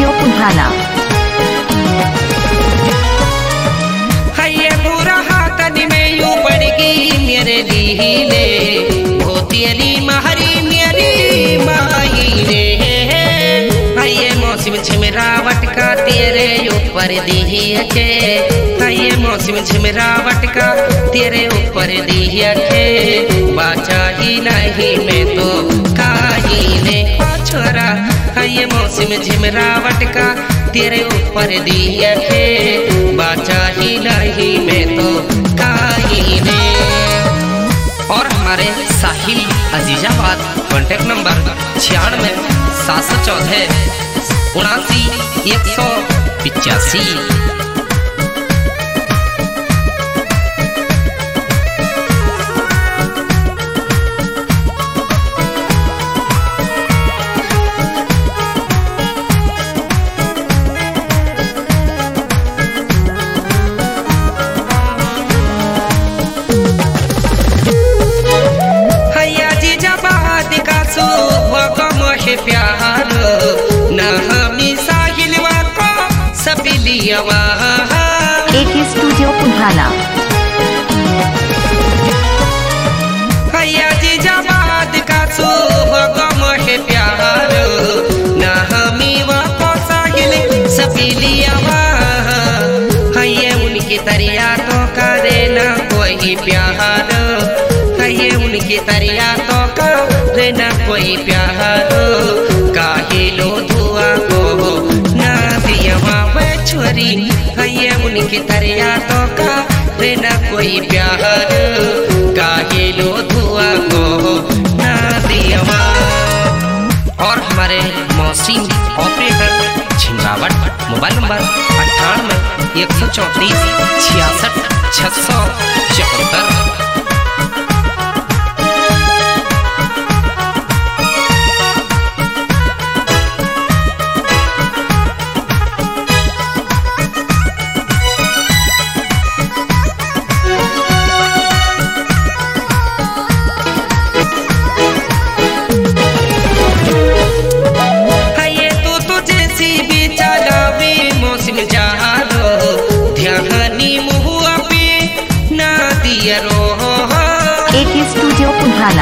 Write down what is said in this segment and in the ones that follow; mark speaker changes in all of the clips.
Speaker 1: Studio पुधाना।
Speaker 2: ये बुरा हाथन में यूं पड़ गई मेरे दीने भोतियली महरी मेरी माई रे। ये मौसम झिमरावट का तेरे ऊपर दिया के, ये मौसम झिमरावट का तेरे ऊपर दिया के, बाचा ही नहीं मैं तो काही ने छोरा। ये मौसम झिमरावट का तेरे ऊपर दिया के, बाचा ही नहीं मैं तो काही ने। और हमारे साहिल अजीजाबाद कॉन्टेक्ट नंबर 96 714 79 185। प्यार न हमी साहिलवा को सबिलियवा
Speaker 1: एक स्टूडियो पुधाना।
Speaker 2: हैया जीजाबाद का सुगम है प्यार न हमी वा को साहिल सबिलियवा। हैये उनकी तरिया तो करे न कोई प्यार, हैये उनकी तरिया तो करे न कोई प्यार। काहिलो धुआ को ना दियवा वे छोरी, हैये उनकी तरिया तो करे न कोई प्यार। काहिलो धुआ को ना दियवा। और हमारे मौसी ऑपरेटर झिमरावट मोबाइल नंबर 98 134 66 674।
Speaker 1: एक स्टूडियो पुधाना।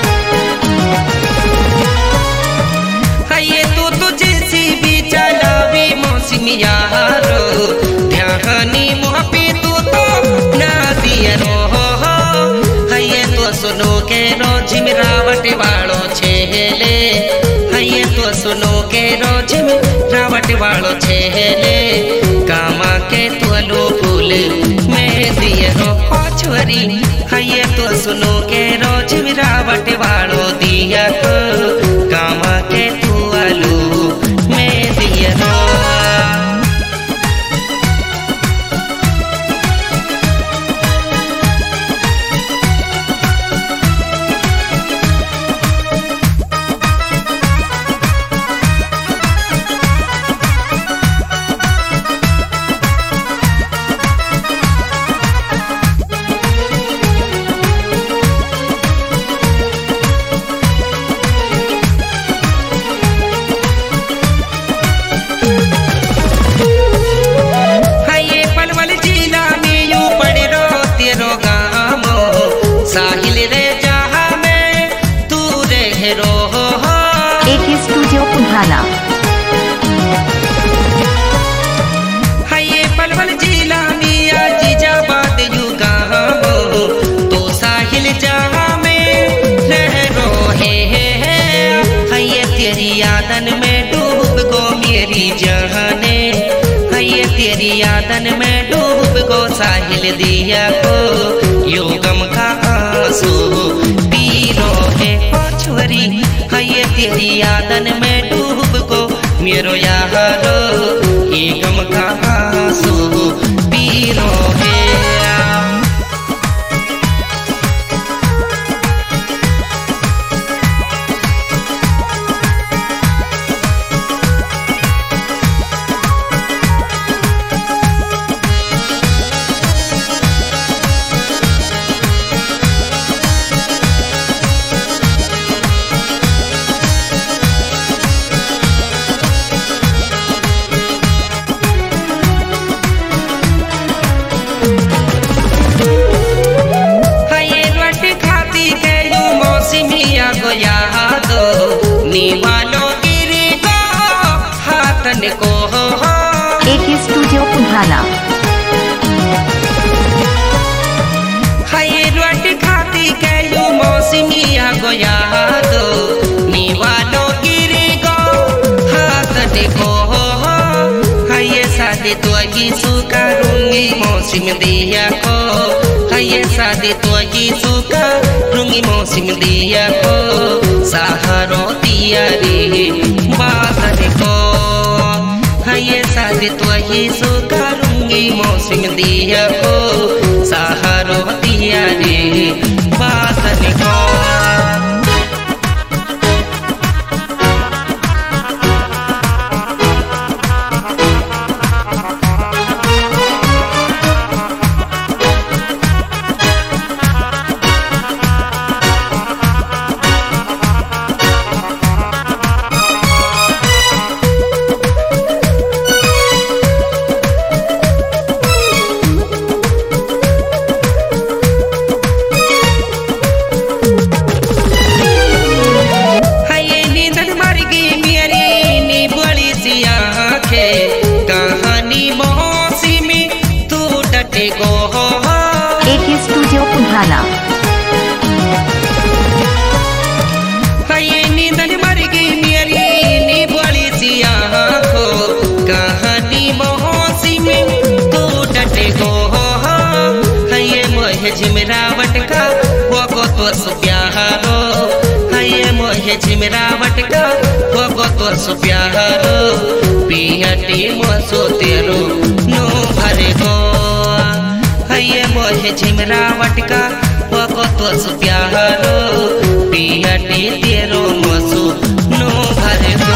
Speaker 2: ये तो तुझे सी भी चलावी मौसम यारो, ध्यानी मुँह पे तू तो ना दिया रो। ये तो सुनो के रो झिमरावट वालो छेले, ये तो सुनो के रो झिमरावट वालो छेले। कामा के तुलो फूल में दिए रो छोरी, ये तो सुनो के रो झिमरावट वालो दिया को। कामा के तुलो में दिए रो। साहिल रे जहाँ में तू रह रो।
Speaker 1: एक स्टूडियो पुधाना।
Speaker 2: ये पलवल जिला मिया जीजाबाद युगा तो साहिल जहाँ में रह रो है। ये तेरी यादन में डूब गो मेरी जहाने, ये तेरी यादन में डूब गो साहिल दिया को। योगम का आंसू पीरो है छोरी, ये तेरी यादन में डूब गो मेरो यारो। ये गम का आंसू पीरो है। बाधन को
Speaker 1: AK Studio Punhana.
Speaker 2: हाय रोट खाती कैलू मौसमिया गोया दो नीवालो गिरे गो हाथ देखो हाय शादी तो यीशु करूंगी मौसम दिया को हाय शादी तो यीशु करूंगी मौसम दिया को सहारो दिया रे बाधन को हाय शादी तो यीशु करूंगी मौसम दिया को सहारो दिया रे बाधन को
Speaker 1: AK Studio Punhana.
Speaker 2: हाय नींदन मर गई मेरी नी बड़ी सी आँखों कहानी मौसी में तू डटे गो हाय मोहे झिमरावट का वो तो सुप्यारो हाय मोहे झिमरावट का वो तो सुप्यारो पियटी मोसो तेरो नो भरे गो हाय मोहे झिमरावट का वो तो सुप्यारो पियटी तेरो मोसो नो भरे गो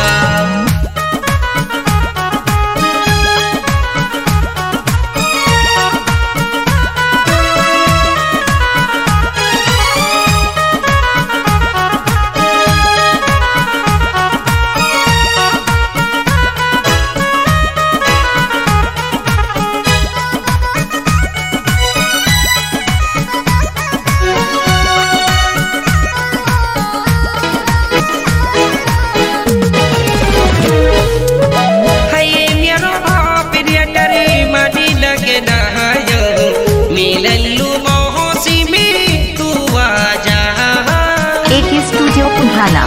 Speaker 1: AK Studio Punhana.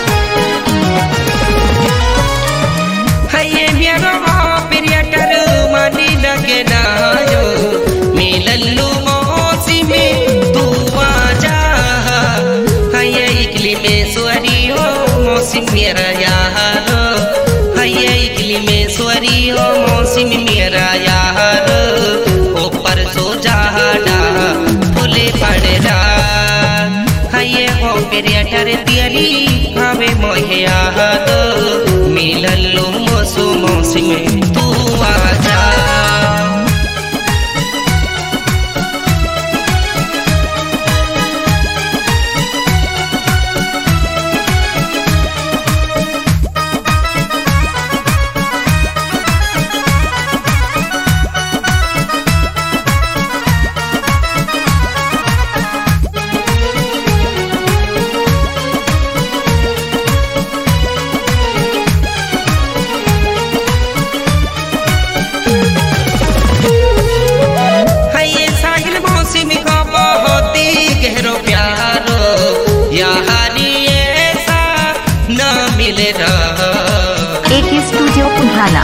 Speaker 2: हाय मेरो प्रियटर मानी लगे ना यो मिलल्लू मौसी में तू आजा हाय इकली में स्वरी हो मौसी मेरा यार हाय इकली में स्वरी हो मौसी मेरा यार ऊपर सो जाना फूले पड़ना हाय हो प्रियटर दियरी हमें मोहे याद मिलल्लू मोसो मौसी में तू आजा गहरो प्यारो यारी ऐसा न मिले
Speaker 1: AK Studio Punhana.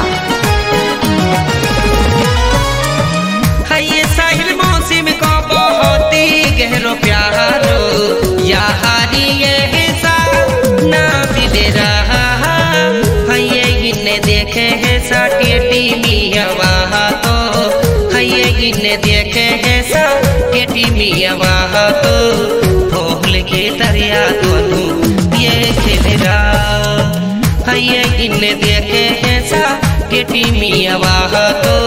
Speaker 2: हाय साहिल मौसम को बहुत ही गहरो प्यारो यारी ऐसा न मिले हाय इन्हें देखे है साटी मिया तो हाय इन्हें देखे है साटी मिया तो भोल के दरिया दोनों ये खेलेगा हाय इन्हें देखे है साटी मिया तो